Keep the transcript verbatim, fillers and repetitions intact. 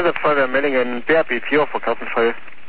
Einsatzfeuerwehrmeldung in B R B vier auf verkaufen Fall.